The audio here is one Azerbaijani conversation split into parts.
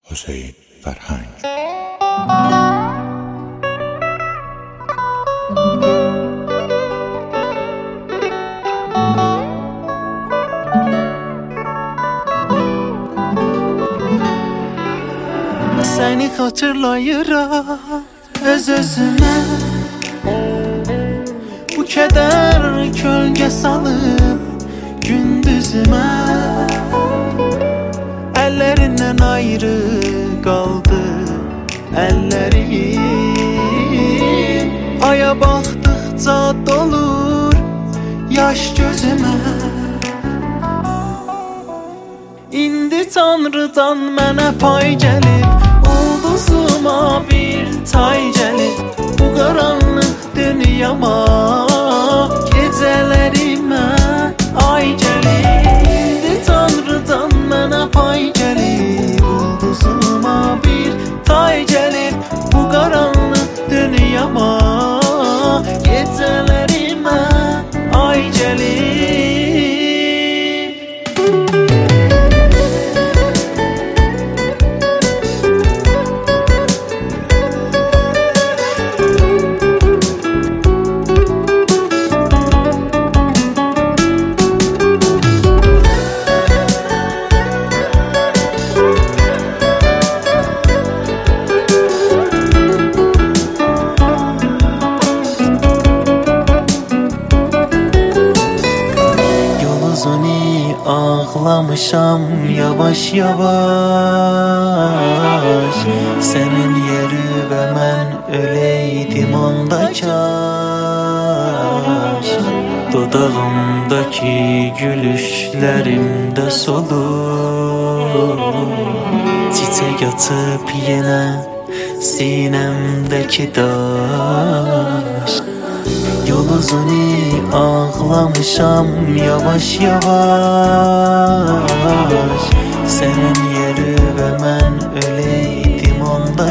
Hüseyin Ferhang. Səni xatırlayıram öz-özümə, bu kədər kölgə salıb gündüzümə. Əllərindən ayrı qaldı əllərim, aya baxdıqca dolur yaş gözümə. İndi Tanrıdan mənə pay gəlib, ulduzuma bir tay gəlib. Bu qaranlıq dünyama gecələrimə ay gəlib. İndi Tanrıdan mənə pay gəlib, ulduzuma bir tay gəlib. Bu qaranlıq dünyama gecələrimə ay gəlib. Ağlamışam yavaş yavaş, senin yeri ve mən öleydim onda kaş. Dodağımdaki gülüşlərimdə solur, çiçək açıb yenə sinəmdəki daş. Yol uzunu ağlamışam yavaş yavaş, senin yeri ve mən öleydim onda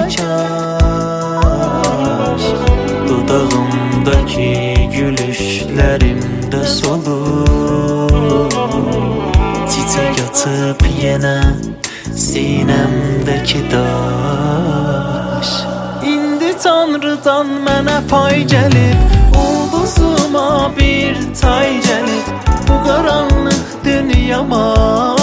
kaş. Dodağımdaki gülüşlərimdə solur, çiçək açıb yenə sinəmdəki daş. İndi Tanrıdan mənə pay gəlib, ulduzuma bir tay gəlib. Bu qaranlıq dünyama